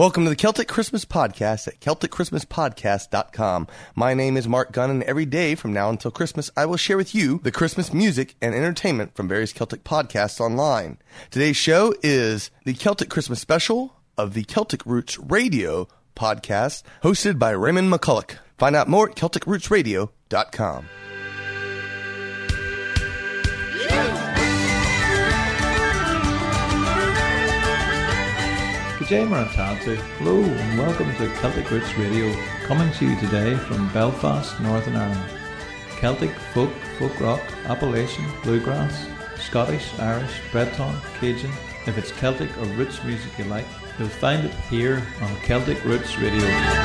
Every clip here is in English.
Welcome to the Celtic Christmas Podcast at CelticChristmasPodcast.com. My name is Mark Gunn, and every day from now until Christmas, I will share with you the Christmas music and entertainment from various Celtic podcasts online. Today's show is the Celtic Christmas Special of the Celtic Roots Radio podcast, hosted by Raymond McCulloch. Find out more at CelticRootsRadio.com. Jay Marantante. Hello and welcome to Celtic Roots Radio, coming to you today from Belfast, Northern Ireland. Celtic, folk rock, Appalachian, bluegrass, Scottish, Irish, Breton, Cajun. If it's Celtic or roots music you like, you'll find it here on Celtic Roots Radio.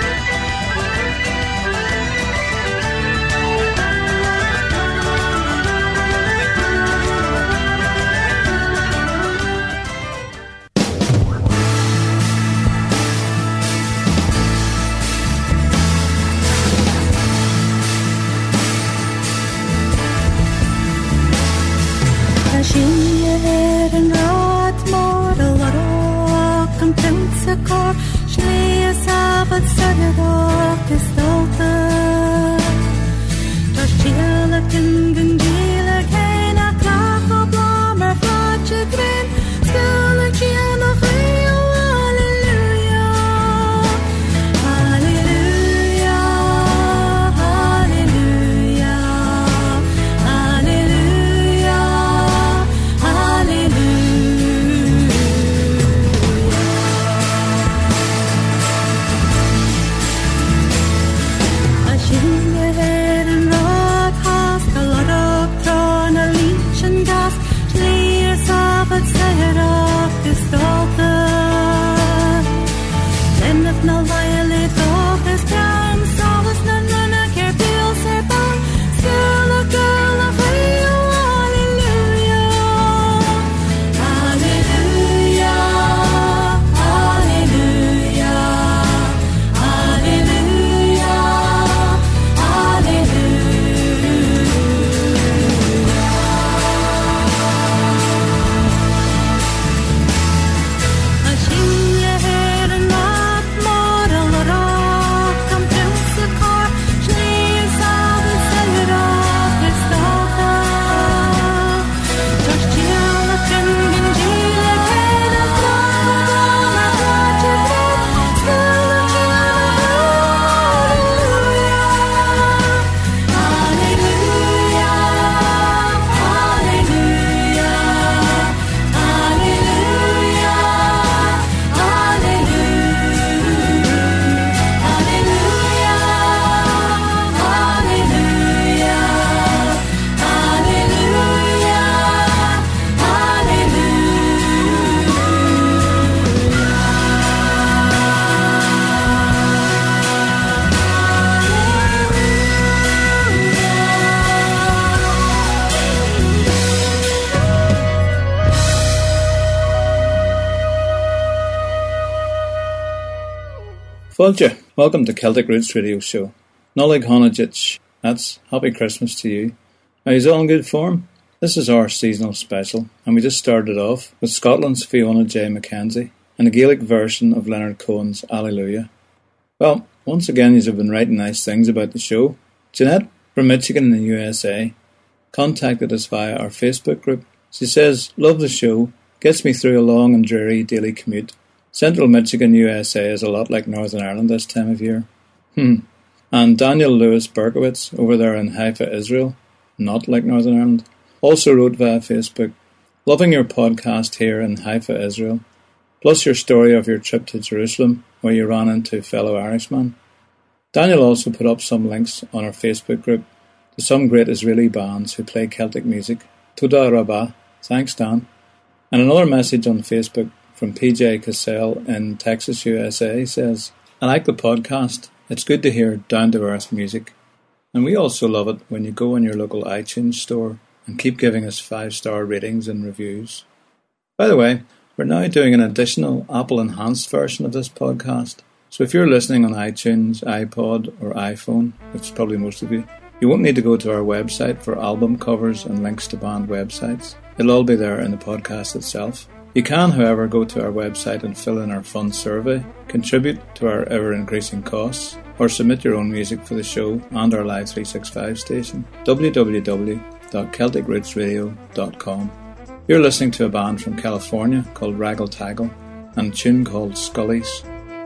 Fáilte, welcome to Celtic Roots Radio Show. Nollaig Honagich, that's Happy Christmas to you. Are you all in good form? This is our seasonal special, and we just started off with Scotland's Fiona J. Mackenzie and a Gaelic version of Leonard Cohen's Alleluia. Well, once again you've been writing nice things about the show. Jeanette from Michigan in the USA contacted us via our Facebook group. She says, love the show, gets me through a long and dreary daily commute. Central Michigan, USA is a lot like Northern Ireland this time of year. And Daniel Lewis Berkowitz over there in Haifa, Israel, not like Northern Ireland, also wrote via Facebook, loving your podcast here in Haifa, Israel, plus your story of your trip to Jerusalem where you ran into fellow Irishmen. Daniel also put up some links on our Facebook group to some great Israeli bands who play Celtic music. Toda Rabbah, thanks Dan. And another message on Facebook from PJ Cassell in Texas, USA says, I like the podcast. It's good to hear down-to-earth music. And we also love it when you go in your local iTunes store and keep giving us 5-star ratings and reviews. By the way, we're now doing an additional Apple-enhanced version of this podcast. So if you're listening on iTunes, iPod or iPhone, which is probably most of you, you won't need to go to our website for album covers and links to band websites. It'll all be there in the podcast itself. You can, however, go to our website and fill in our fun survey, contribute to our ever-increasing costs, or submit your own music for the show and our Live 365 station, www.celticrootsradio.com. You're listening to a band from California called Raggle Taggle and a tune called Scullies.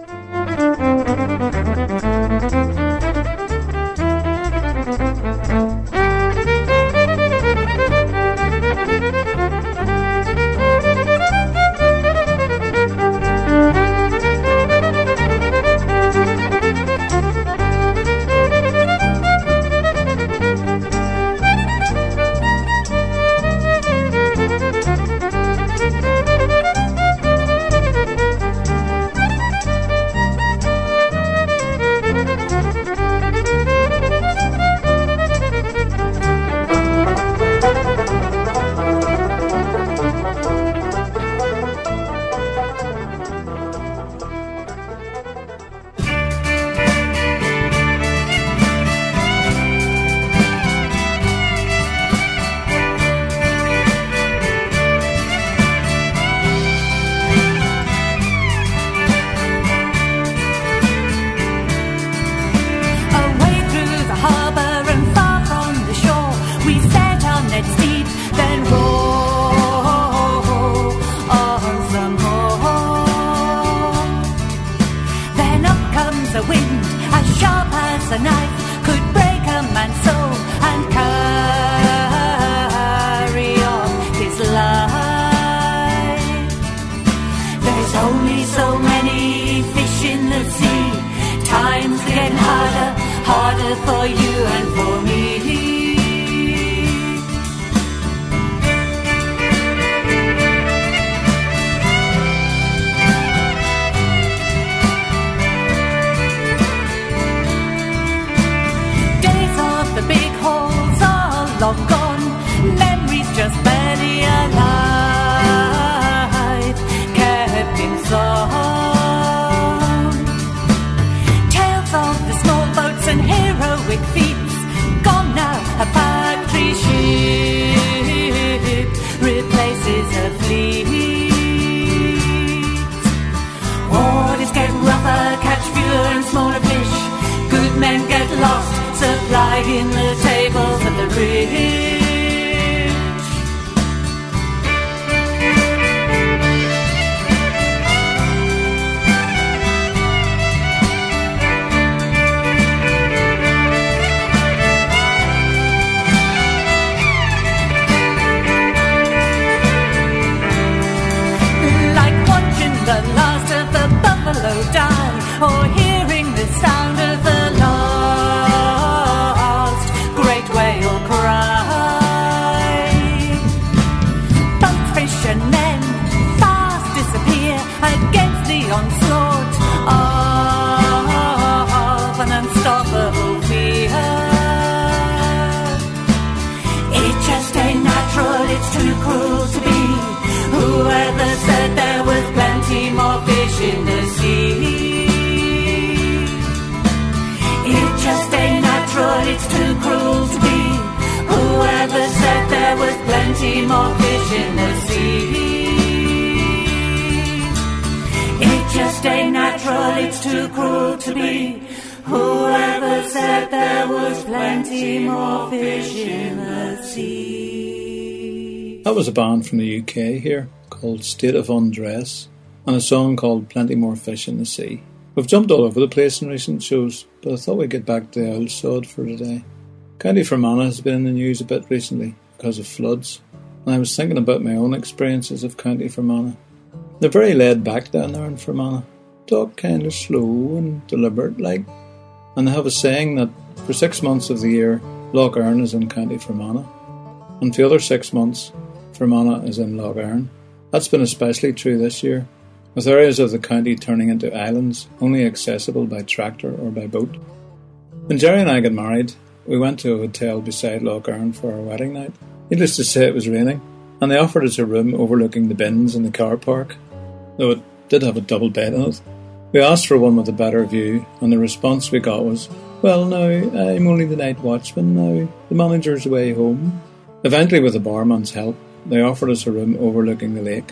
That was a band from the UK here called State of Undress and a song called Plenty More Fish in the Sea. We've jumped all over the place in recent shows, but I thought we'd get back to the old sod for today. County Fermanagh has been in the news a bit recently because of floods, and I was thinking about my own experiences of County Fermanagh. They're very laid back down there in Fermanagh, talk kind of slow and deliberate like, and they have a saying that for 6 months of the year Lough Erne is in County Fermanagh, and for the other 6 months Fermanagh is in Lough Erne. That's been especially true this year, with areas of the county turning into islands only accessible by tractor or by boat. When Jerry and I got married, we went to a hotel beside Lough Erne for our wedding night. Needless to say, it was raining, and they offered us a room overlooking the bins in the car park, though it did have a double bed in it. We asked for one with a better view, and the response we got was, "Well, now, I'm only the night watchman now. The manager's away home." Eventually, with the barman's help, they offered us a room overlooking the lake.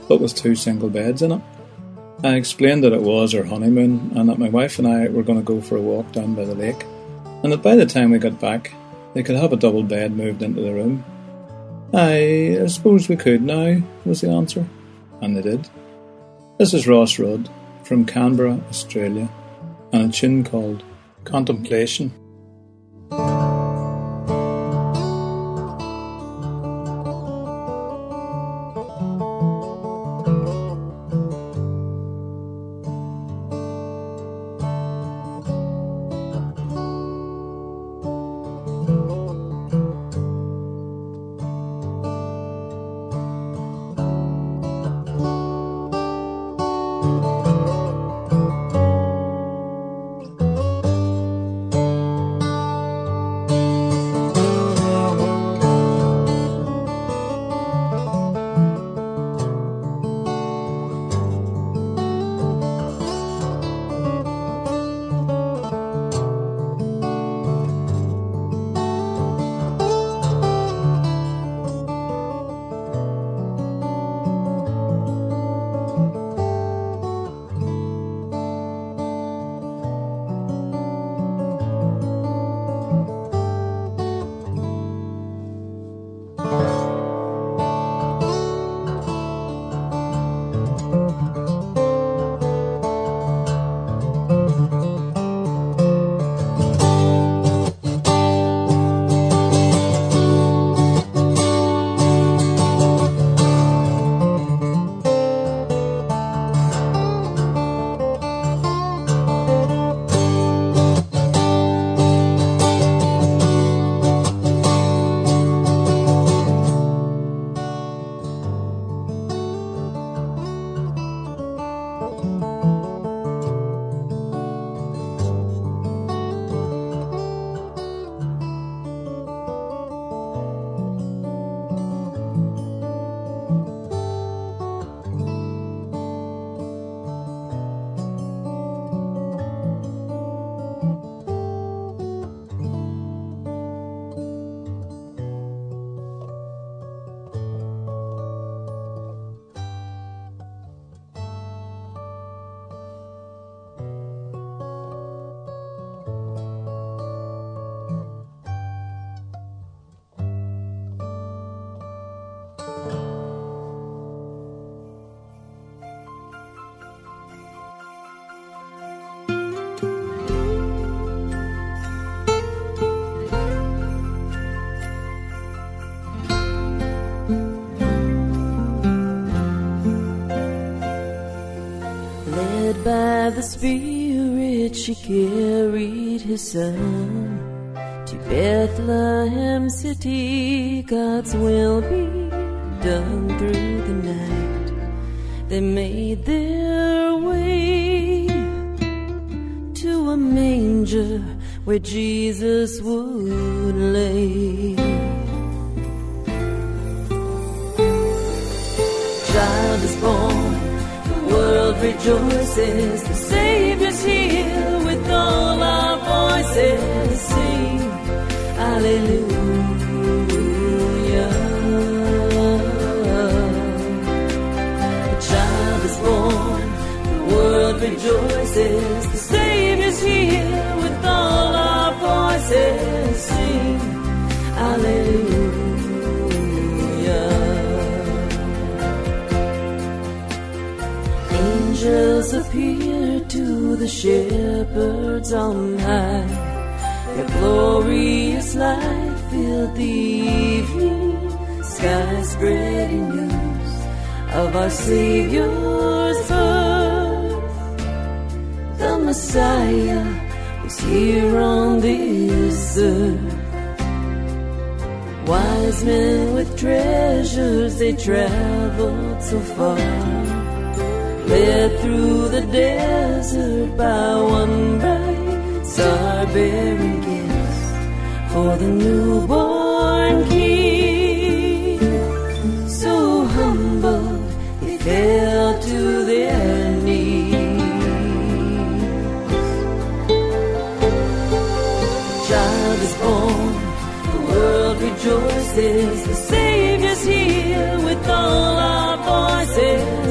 but with 2 single beds in it. I explained that it was our honeymoon and that my wife and I were going to go for a walk down by the lake, and that by the time we got back, they could have a double bed moved into the room. I suppose we could now, was the answer, and they did. This is Ross Rudd from Canberra, Australia, and a tune called Contemplation. By the Spirit she carried his son to Bethlehem city. God's will be done through the night. They made their way to a manger where Jesus would lay. Child is born, world rejoices, the Savior's here. With all our voices sing hallelujah. The child is born, the world rejoices, the Savior's here. With all our voices sing hallelujah. Angels appear to the shepherds on high. Their glorious light filled the evening sky, spreading news of our Savior's birth. The Messiah was here on this earth. Wise men with treasures, they traveled so far, led through the desert by one bright star, bearing gifts for the newborn King. So humble, they fell to their knees. The child is born, the world rejoices, the Savior's here. With all our voices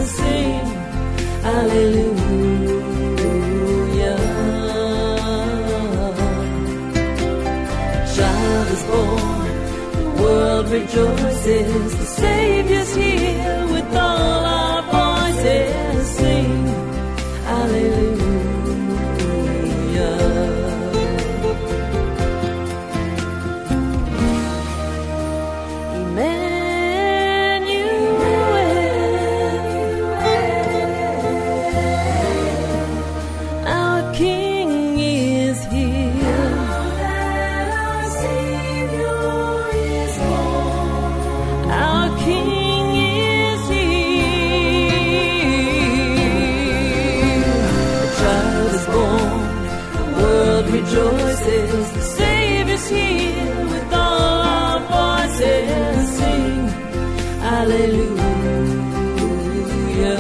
Hallelujah. Child is born, the world rejoices, the Savior's here, with all our voices sing hallelujah. Rejoices, the Savior's here, with all our voices sing hallelujah.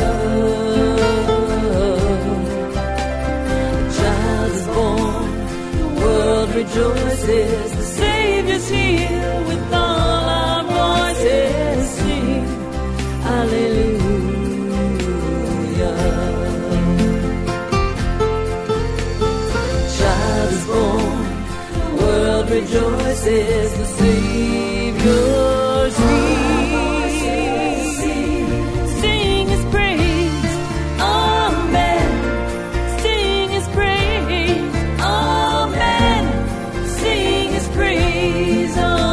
The child is born, the world rejoices, the Savior's here, with all our voices sing hallelujah. Rejoices, the Savior's here. Sing His praise, amen. Sing His praise, amen. Sing His praise,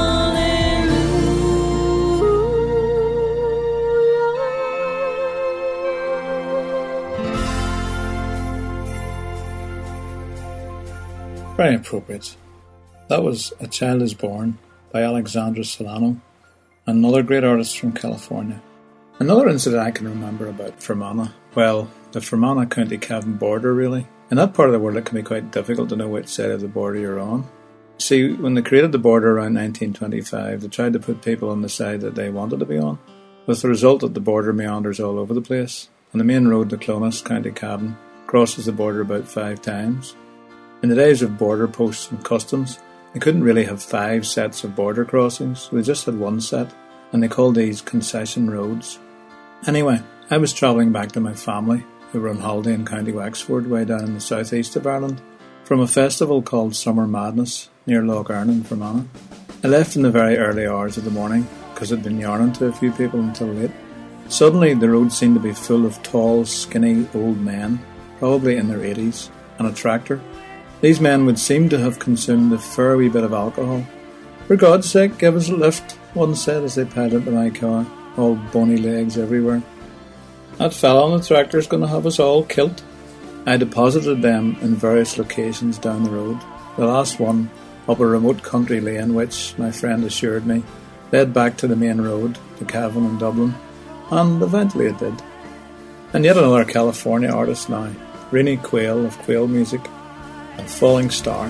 hallelujah. Very appropriate. That was A Child is Born by Alexandra Solano, another great artist from California. Another incident I can remember about Fermanagh, well, the Fermanagh County Cavan border really. In that part of the world it can be quite difficult to know which side of the border you're on. See, when they created the border around 1925, they tried to put people on the side that they wanted to be on, with the result that the border meanders all over the place, and the main road to Clones, County Cavan, crosses the border about 5 times. In the days of border posts and customs, they couldn't really have 5 sets of border crossings, so they just had 1 set, and they called these concession roads. Anyway, I was travelling back to my family, who were on holiday in County Wexford, way down in the southeast of Ireland, from a festival called Summer Madness, near Lough Erne in Fermanagh. I left in the very early hours of the morning, because I'd been yarning to a few people until late. Suddenly, the road seemed to be full of tall, skinny, old men, probably in their 80s, and a tractor. These men would seem to have consumed a fair wee bit of alcohol. "For God's sake, give us a lift," one said as they piled into my car, all bony legs everywhere. "That fella on the tractor's going to have us all kilt." I deposited them in various locations down the road. The last one, up a remote country lane which, my friend assured me, led back to the main road, to Cavan and Dublin, and eventually it did. And yet another California artist now, Rini Quayle of Quayle Music, and Falling Star.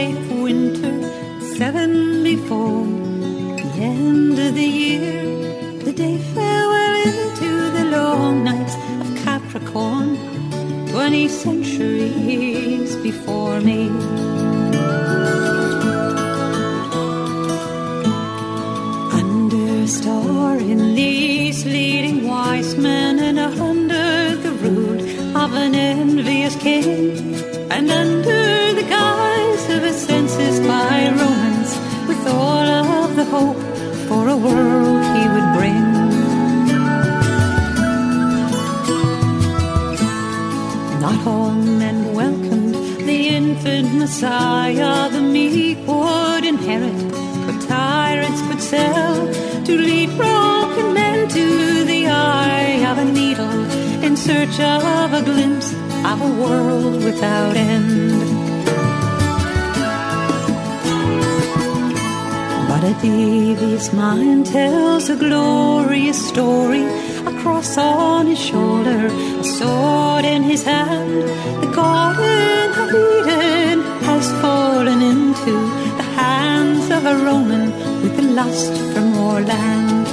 day of winter, 7 before the end of the year. The day fell well into the long nights of Capricorn, 20 centuries before me. Under a star in the east, leading wise men, and under the rule of an envious king, and under the guise of a census by Romans, with all of the hope for a world he would bring. Not all men welcomed the infant Messiah. The meek would inherit what tyrants could sell, to lead broken men to the eye of a needle, in search of a glimpse of a world without end. But a devious mind tells a glorious story, a cross on his shoulder, a sword in his hand. The Garden of Eden has fallen into the hands of a Roman with the lust for more land.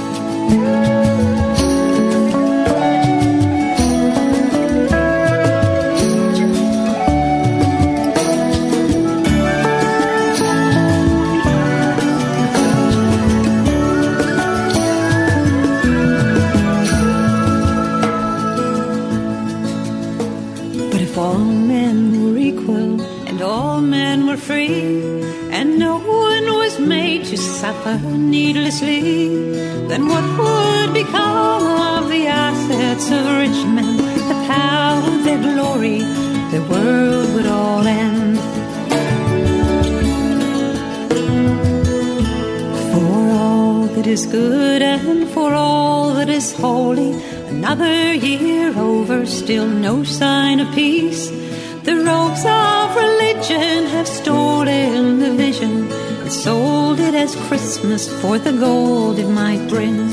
Free, and no one was made to suffer needlessly, then what would become of the assets of rich men, the power, their glory? The world would all end. For all that is good and for all that is holy, another year over, still no sign of peace. The robes of religion have stolen the vision and sold it as Christmas for the gold it might bring.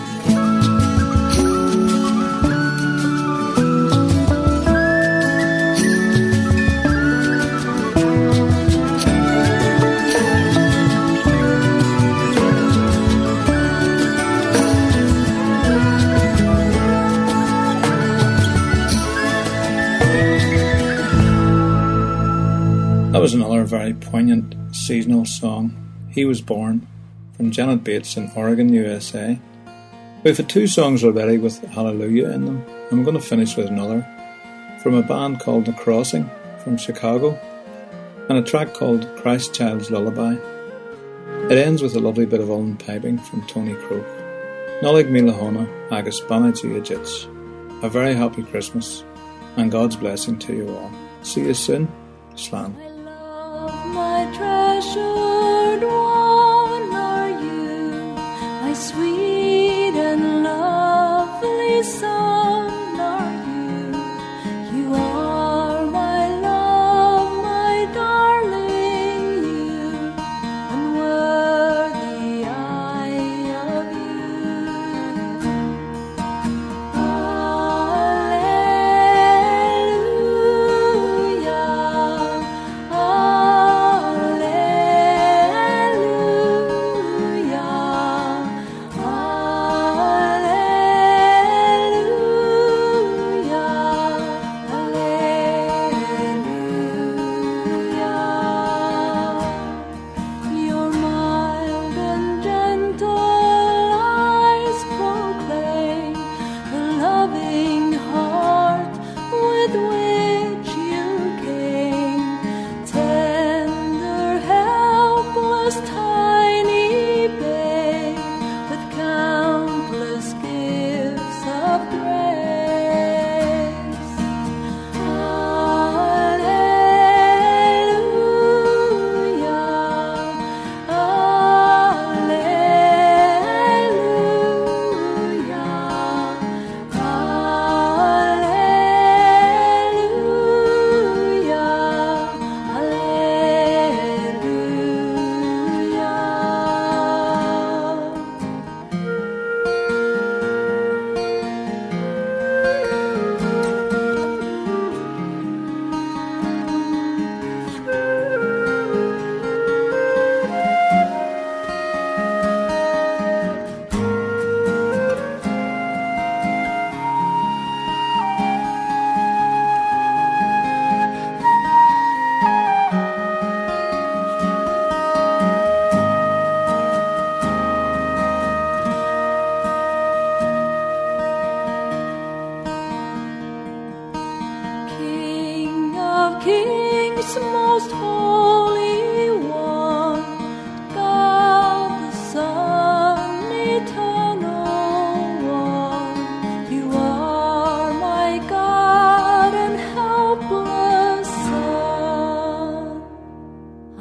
That was another very poignant seasonal song, He Was Born, from Janet Bates in Oregon, USA. We've had 2 songs already with Hallelujah in them. I'm going to finish with another from a band called The Crossing from Chicago, and a track called Christ Child's Lullaby. It ends with a lovely bit of Ulm piping from Tony Croak. Nolig Milahona agus Banaji Ajits. A very happy Christmas, and God's blessing to you all. See you soon. Slán. My treasured one are you, my sweet and lovely son are you. You are my love, my darling, you, and worthy I of you. Alleluia, alleluia.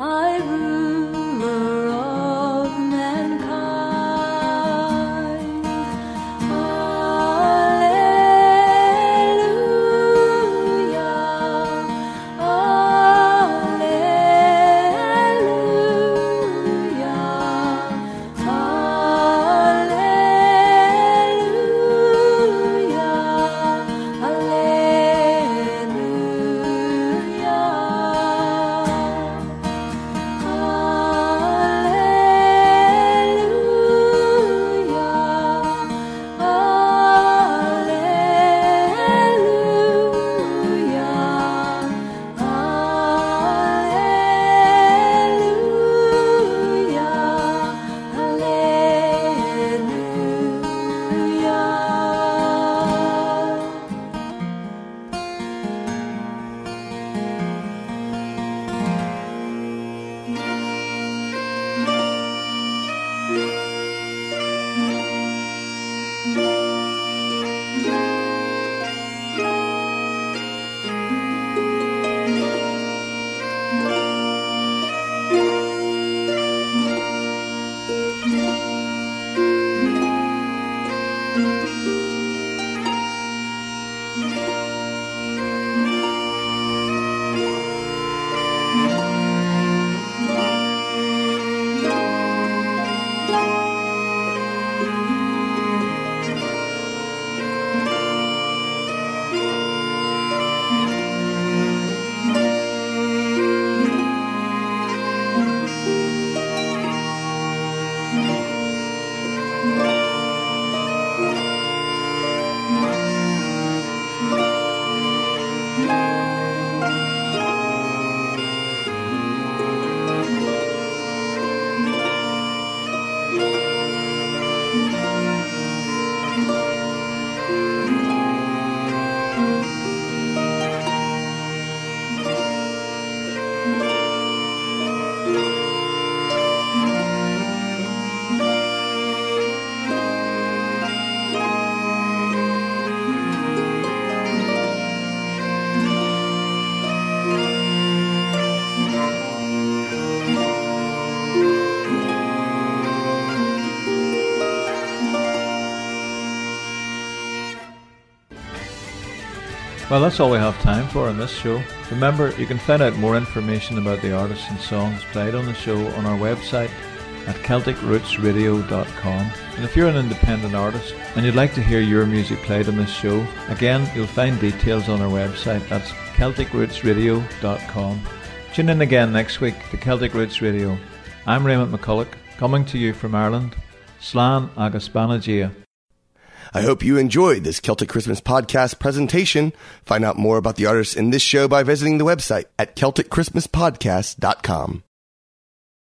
High ruler of mankind. Alleluia, alleluia, Well, that's all we have time for on this show. Remember, you can find out more information about the artists and songs played on the show on our website at CelticRootsRadio.com. And if you're an independent artist and you'd like to hear your music played on this show, again, you'll find details on our website. That's CelticRootsRadio.com. Tune in again next week to Celtic Roots Radio. I'm Raymond McCulloch, coming to you from Ireland. Slán agus Banagia. I hope you enjoyed this Celtic Christmas podcast presentation. Find out more about the artists in this show by visiting the website at CelticChristmasPodcast.com.